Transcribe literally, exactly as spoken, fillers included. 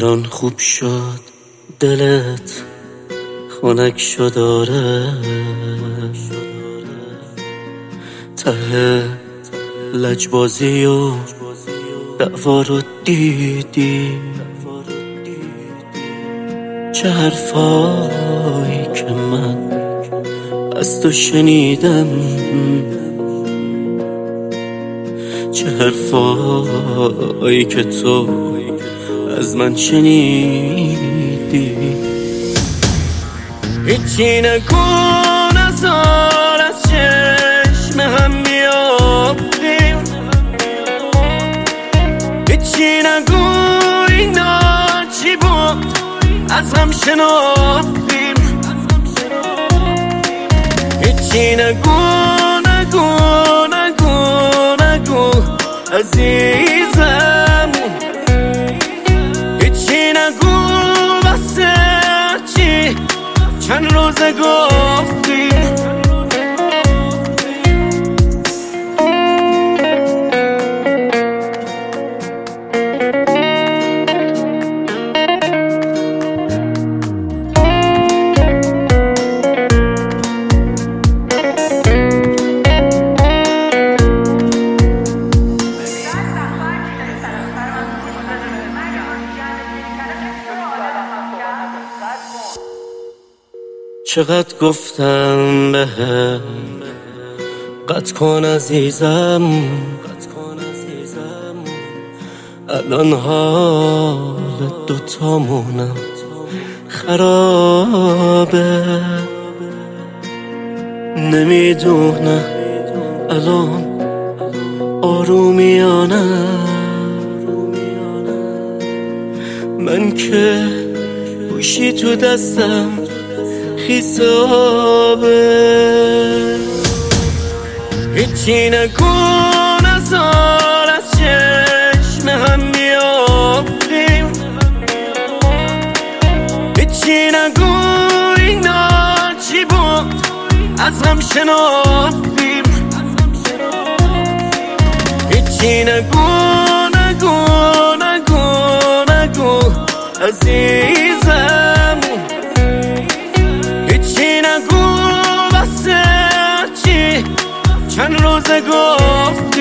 الان خوب شد دلت خنک شد آره، ته لجبازی و دعوا رو دیدی، چه حرفایی که من از تو شنیدم، چه حرفایی که تو از من شنیدی. هیچی نکن ازار از چشم هم بیافتیم، هیچی نگو اینا چی بود از هم شناختیم، هیچی نگو نگو نگو نگو عزیزم، هیچی نگو واسه چی چند روزه گفتیم. چقدر گفتم بهم قطع کن عزیزم، الان حال دوتامونم خرابه، نمیدونم الان آرومیانه من که گوشی تو دستم خیسابه. هیچی نکن ازار از چشم هم بیافتیم، هیچی نگو اینا چی بود از هم شناختیم، هیچی نگو نگو نگو نگو عزیزم، چند روزه گفت